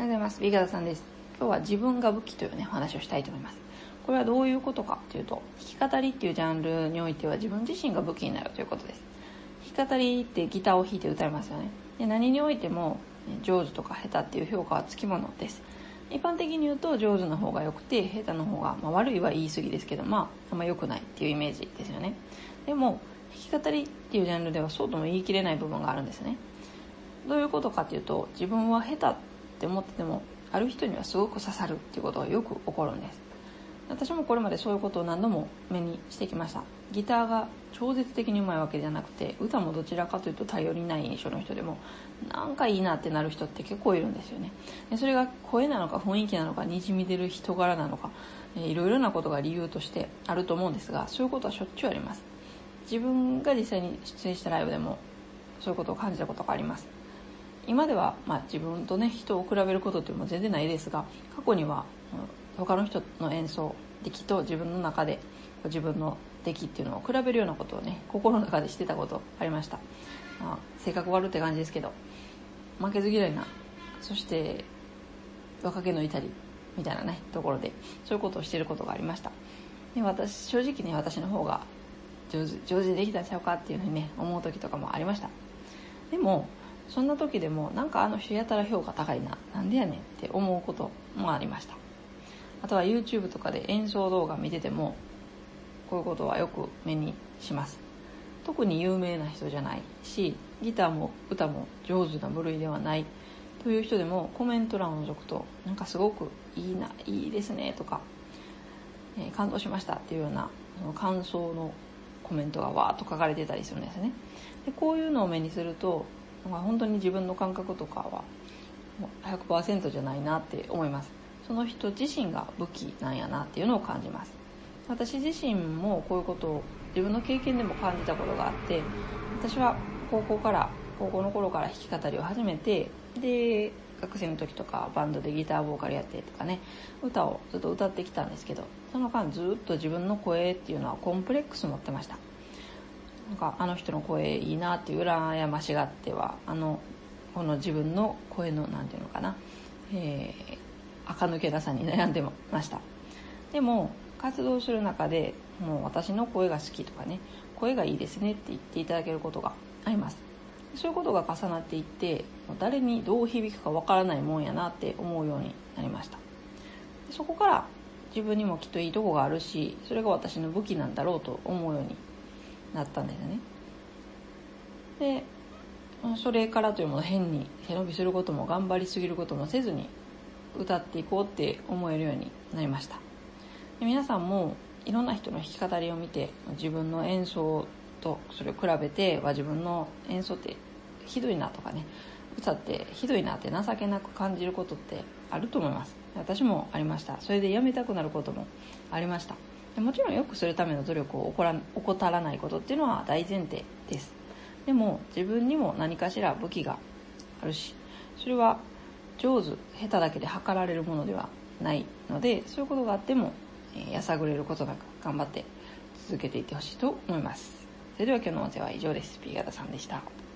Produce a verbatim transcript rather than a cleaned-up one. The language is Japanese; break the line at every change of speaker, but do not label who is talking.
ようございます。ビーガーさんです。今日は自分が武器というね、お話をしたいと思います。これはどういうことかというと、弾き語りっていうジャンルにおいては自分自身が武器になるということです。弾き語りってギターを弾いて歌いますよね。で、何においても上手とか下手っていう評価はつきものです。一般的に言うと上手の方が良くて、下手の方が、まあ、悪いは言い過ぎですけど、まあ、あんま良くないっていうイメージですよね。でも、弾き語りっていうジャンルではそうとも言い切れない部分があるんですね。どういうことかというと、自分は下手って思ってても、ある人にはすごく刺さるっていうことがよく起こるんです。私もこれまでそういうことを何度も目にしてきました。ギターが超絶的に上手いわけじゃなくて、歌もどちらかというと頼りない印象の人でも、なんかいいなってなる人って結構いるんですよね。でそれが声なのか雰囲気なのか、にじみ出る人柄なのか、いろいろなことが理由としてあると思うんですが、そういうことはしょっちゅうあります。自分が実際に出演したライブでもそういうことを感じたことがあります。今では、まあ、自分とね人を比べることっていうのも全然ないですが、過去には他の人の演奏出来と自分の中で自分の出来っていうのを比べるようなことをね心の中でしてたことありました。まあ、性格悪って感じですけど、負けず嫌いな、そして若気の至りみたいなねところでそういうことをしていることがありました。で、私正直ね私の方が上手上手にできたんちゃうかっていうふうにね思う時とかもありました。でもそんな時でもなんかあの人やたら評価高いな、なんでやねんって思うこともありました。あとは YouTube とかで演奏動画見ててもこういうことはよく目にします。特に有名な人じゃないし、ギターも歌も上手な部類ではないという人でもコメント欄を覗くと、なんかすごくいいな、いいですねとか、えー、感動しましたっていうようなその感想のコメントがわーっと書かれてたりするんですね。でこういうのを目にすると、まあ、本当に自分の感覚とかは ひゃくパーセント じゃないなって思います。その人自身が武器なんやなっていうのを感じます。私自身もこういうことを自分の経験でも感じたことがあって、私は高校から高校の頃から弾き語りを始めて、で学生の時とかバンドでギターボーカルやってとかね、歌をずっと歌ってきたんですけど、その間ずっと自分の声っていうのはコンプレックス持ってました。なんかあの人の声いいなっていう羨ましがっては、あのこの自分の声のなんていうのかな、えー、垢抜けなさに悩んでました。でも活動する中でもう私の声が好きとかね、声がいいですねって言っていただけることがあります。そういうことが重なっていって、誰にどう響くかわからないもんやなって思うようになりました。そこから自分にもきっといいとこがあるし、それが私の武器なんだろうと思うようになったんですね。で、それからというもの変に背伸びすることも頑張りすぎることもせずに歌っていこうって思えるようになりました。で、皆さんもいろんな人の弾き語りを見て自分の演奏とそれを比べては自分の演奏ってひどいなとかね、歌ってひどいなって情けなく感じることってあると思います。私もありました。それでやめたくなることもありました。もちろん良くするための努力を怠らないことっていうのは大前提です。でも自分にも何かしら武器があるし、それは上手下手だけで測られるものではないので、そういうことがあっても、えー、やさぐれることなく頑張って続けていってほしいと思います。それでは今日の音声は以上です。P 型さんでした。